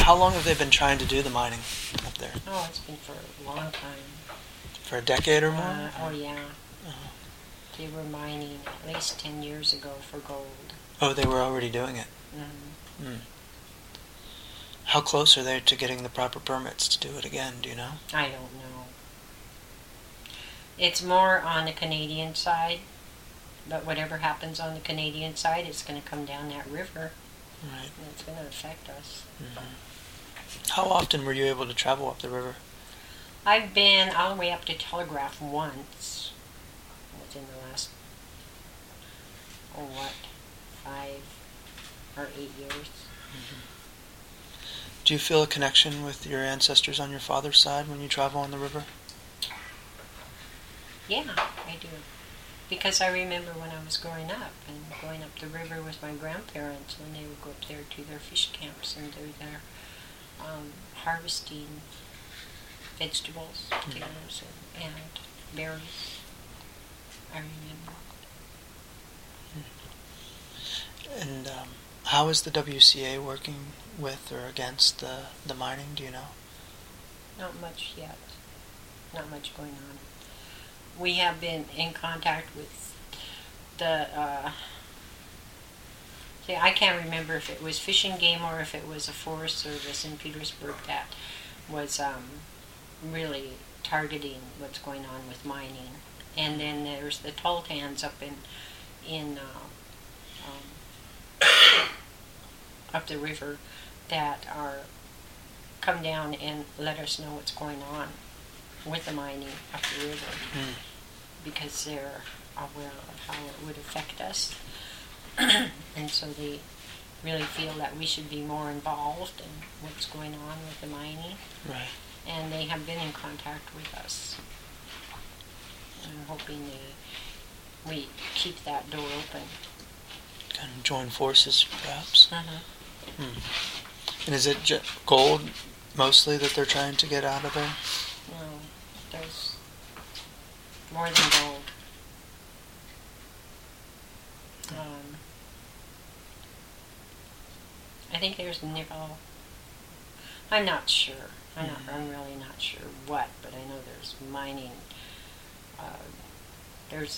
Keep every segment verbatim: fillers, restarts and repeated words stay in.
How long have they been trying to do the mining up there? Oh, it's been for a long time. For a decade or more? Uh, oh, yeah. Uh-huh. They were mining at least ten years ago for gold. Oh, they were already doing it? Mm-hmm. Mm. How close are they to getting the proper permits to do it again, do you know? I don't know. It's more on the Canadian side, but whatever happens on the Canadian side, it's going to come down that river. Right. And it's going to affect us. Mm-hmm. How often were you able to travel up the river? I've been all the way up to Telegraph once. Within the last, oh what, five or eight years. Mm-hmm. Do you feel a connection with your ancestors on your father's side when you travel on the river? Yeah, I do. Because I remember when I was growing up and going up the river with my grandparents when they would go up there to their fish camps and do their um, harvesting vegetables, potatoes, and, and berries. I remember. And um, how is the W C A working with or against the, the mining, do you know? Not much yet. Not much going on. We have been in contact with the, uh, see, I can't remember if it was Fish and Game or if it was a Forest Service in Petersburg that was um, really targeting what's going on with mining. And then there's the Tultans up in, in uh, um, up the river that are come down and let us know what's going on with the mining up the river, mm. because they're aware of how it would affect us. And so they really feel that we should be more involved in what's going on with the mining. Right. And they have been in contact with us. I'm hoping they, we keep that door open. Kind of join forces, perhaps. Uh-huh. Hmm. And is it j- gold mostly that they're trying to get out of there? No, there's more than gold. Um, I think there's nickel. I'm not sure. I'm not. I'm really not sure what, but I know there's mining. Uh, there's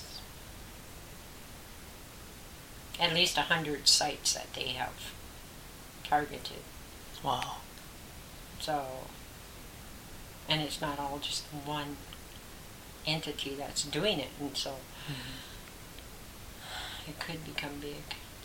at least a hundred sites that they have targeted. Wow. So, and it's not all just one entity that's doing it, and so mm-hmm. it could become big.